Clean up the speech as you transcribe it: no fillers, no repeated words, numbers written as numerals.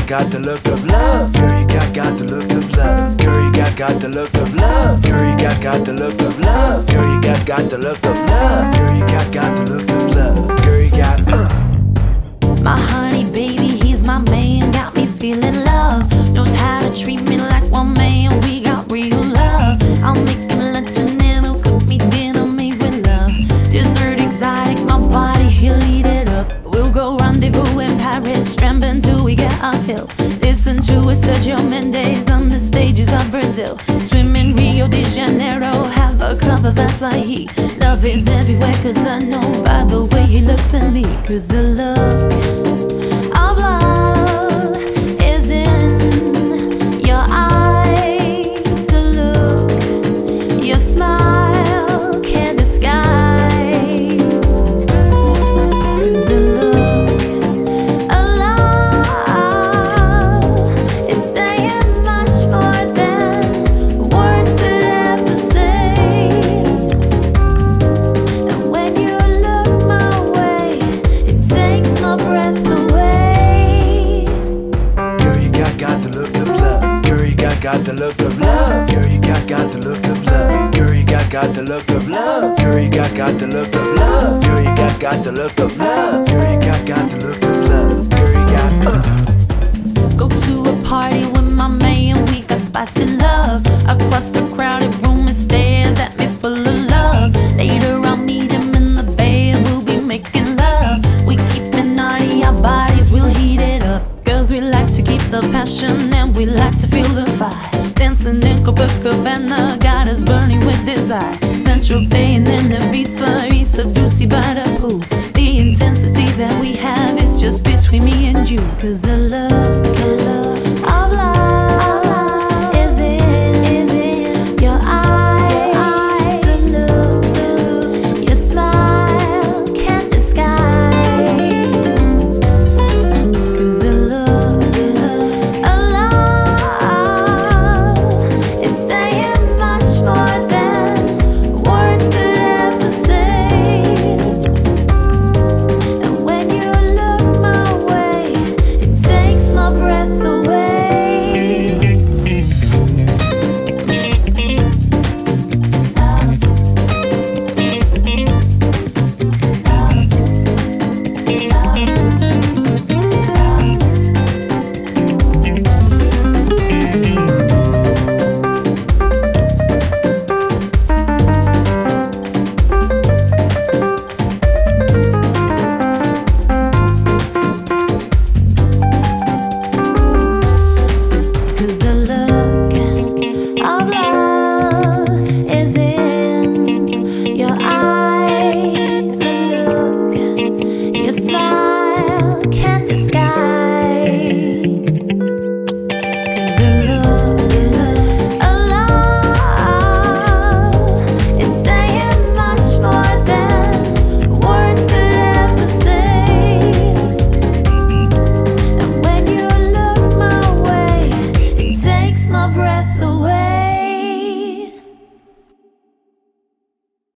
got the look of love. Girl, you got the look of love. Girl, you got the look of love. Girl, you got the look of love. Girl, you got the look of love. Girl, you got the look of love. Girl, you got My honey baby, he's my man, got me feeling love. Knows how to treat me like one man, we got real love. I'll make him lunch and then he'll cook me dinner made with love. Dessert exotic, my body, he'll eat it up. We'll go rendezvous in Paris, tramping till we get our fill. Listen to a Sergio Mendes on the stages of Brazil. Swim in Rio de Janeiro, have a cup of acai. Love is everywhere, cause I know by the way he looks at me. Cause the look of love is in your eyes. The look, your smile can't disguise. Cause the look of love is saying much more than words could ever say. And when you look my way, it takes my breath away. Girl, you got the look of love. Girl, you got the look of love. Girl, you got the look of love. Girl, you got the look of love. Girl, you got the look of love. Girl, you got the look of love. Girl, you got the look of love. Girl, you got Go to a party with my man, we got spicy love. Across the crowded room, he stares at me full of love. Later I'll meet him in the bed, we'll be making love. We keep it naughty, our bodies will heat it up. Girls, we like to keep the passion and we like to feel the fire. Dancing in Copacabana, got us burning with desire. Central Bay and then Ibiza, east of Ducey by the pool. The intensity that we have is just between me and you. Cause the love